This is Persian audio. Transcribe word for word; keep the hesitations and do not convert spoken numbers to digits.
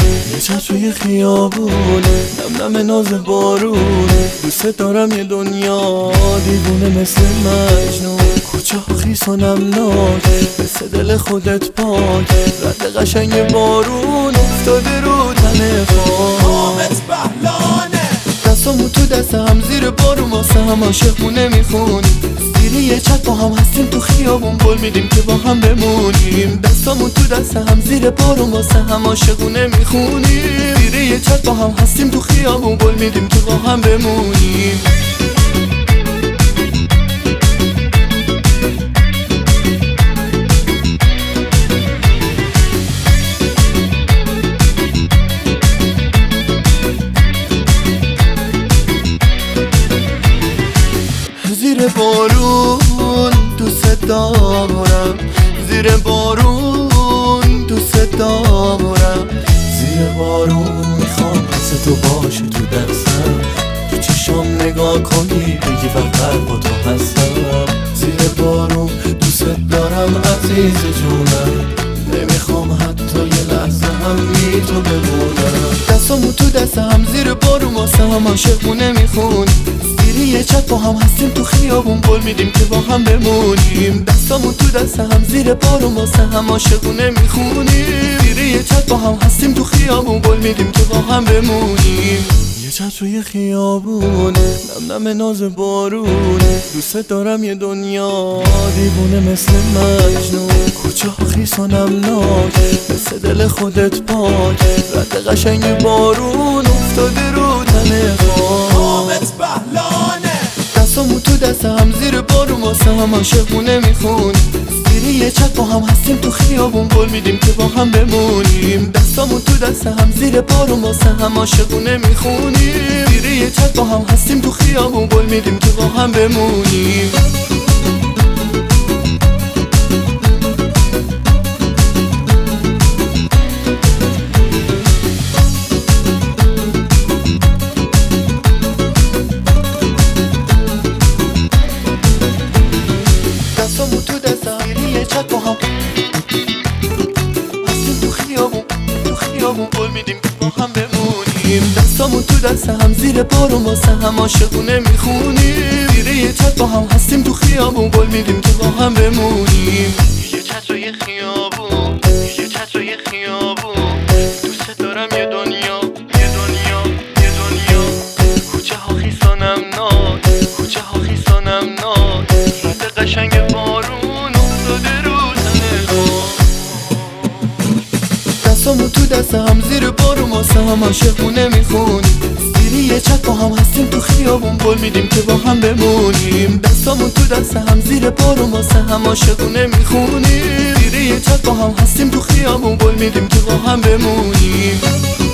یه چت روی خیابون، نم نم ناز بارون. دوست دارم یه دنیا دیوونه مثل مجنون، کوچه ها خیس و نمناک مثل دل خودت پاک. رد قشنگ بارون افتاده رو تن خاک. آمت بهلانه دستامون تو دست هم زیر بارون، واسه هم عاشقونه میخونیم. زیر یه چت با هم هستیم تو خیابون، قول میدیم که با هم بمونیم. دستامون تو دست هم زیر بارون، واسه هم عاشقونه میخونیم. زیر یه چت با هم هستیم تو خیابون، قول میدیم که با هم بمونیم. زیر بارون دوست دارم، زیر بارون دوست دارم. زیر بارون میخوام حس تو باشه تو دستم، تو چشام نگاه کنی بگی فقط با تو هستم. زیر بارون دوست دارم عزیز جونم، نمیخوام حتی یه لحظه هم بی تو بمونم. دستامون تو دست هم زیر بارون، واسه هم عاشقونه میخونیم. زیر یه چت با هم هستیم تو خیابون، قول میدیم که با هم بمونیم. دستامون تو دست هم زیر بارون، واسه هم عاشقونه میخونیم. زیر یه چت با هم هستیم تو خیابون، قول میدیم که با هم بمونیم. یه چت روی خیابون، نم نم ناز بارون. دوست دارم یه دنیا دیوونه مثل مجنون، کوچه ها خیس و نمناک مثل دل خودت پاک. رد قشنگ بارون افتاده رو تن خاک. آمت بهلانه دستامون تو دست هم زیر بارون، واسه هم عاشقونه میخونیم. زیر یه چت با هم هستیم تو خیابون، قول میدیم که با هم بمونیم. دستامون تو دست هم زیر بارون، واسه هم عاشقونه میخونیم. زیر یه چت با هم هستیم تو خیابون، قول میدیم که با هم بمونیم. دستامون تو دست هم زیر یه چت با هم هستیم تو خیابون، تو خیابون قول میدیم که با هم بمونیم. دستامون تو دست هم زیر بارون، واسه هم عاشقونه میخونیم. زیر یه چت با هم هستیم تو خیابون، قول میدیم که با هم بمونیم. یه چت روی خیابون، یه چت روی خیابون. دوست دارم یه دنیا، یه دنیا، یه دنیا. کوچه ها خیس و نمناک، کوچه ها خیس و نمناک. رد قشنگ بارون افتاده رو تن خاک. دستامون تو دست هم زیر بارون، واسه هم عاشقونه میخونیم. زیر یه چت با هم هستیم تو خیابون، قول میدیم که با هم بمونیم. دستامون تو دست هم زیر بارون، واسه هم عاشقونه میخونیم. زیر یه چت با هم هستیم تو خیابون، قول میدیم که با هم بمونیم.